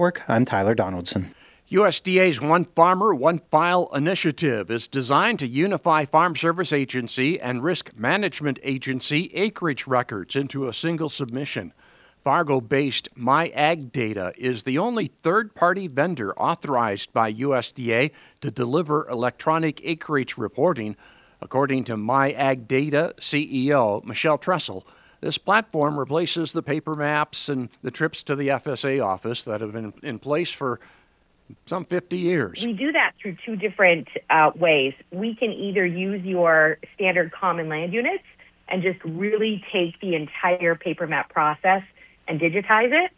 I'm Tyler Donaldson. USDA's One Farmer, One File initiative is designed to unify Farm Service Agency and Risk Management Agency acreage records into a single submission. Fargo-based MyAgData is the only third-party vendor authorized by USDA to deliver electronic acreage reporting. According to MyAgData CEO Michelle Tressel, this platform replaces the paper maps and the trips to the FSA office that have been in place for some 50 years. We do that through two different ways. We can either use your standard common land units and just really take the entire paper map process and digitize it,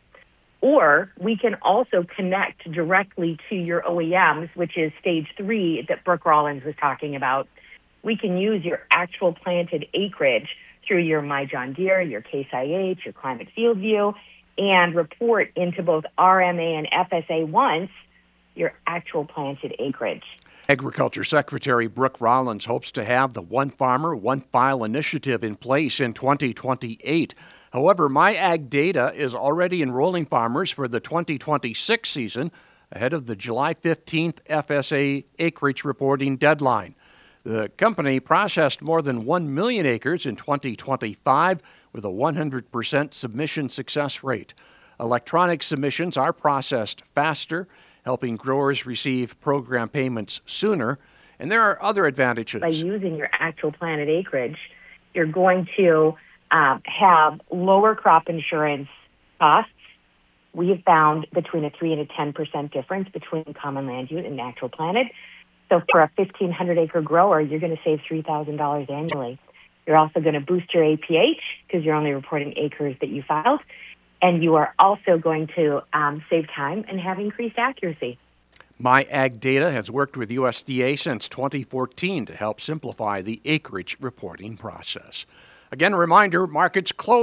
or we can also connect directly to your OEMs, which is stage 3 that Brooke Rollins was talking about. We can use your actual planted acreage through your My John Deere, your Case IH, your Climate Field View, and report into both RMA and FSA once your actual planted acreage. Agriculture Secretary Brooke Rollins hopes to have the One Farmer, One File initiative in place in 2028. However, MyAgData is already enrolling farmers for the 2026 season ahead of the July 15th FSA acreage reporting deadline. The company processed more than 1 million acres in 2025 with a 100% submission success rate. Electronic submissions are processed faster, helping growers receive program payments sooner, and there are other advantages. By using your actual planted acreage, you're going to have lower crop insurance costs. We have found between a 3 and a 10% difference between common land unit and actual planted. So for a 1,500-acre grower, you're going to save $3,000 annually. You're also going to boost your APH because you're only reporting acres that you filed. And you are also going to save time and have increased accuracy. MyAgData has worked with USDA since 2014 to help simplify the acreage reporting process. Again, a reminder, markets close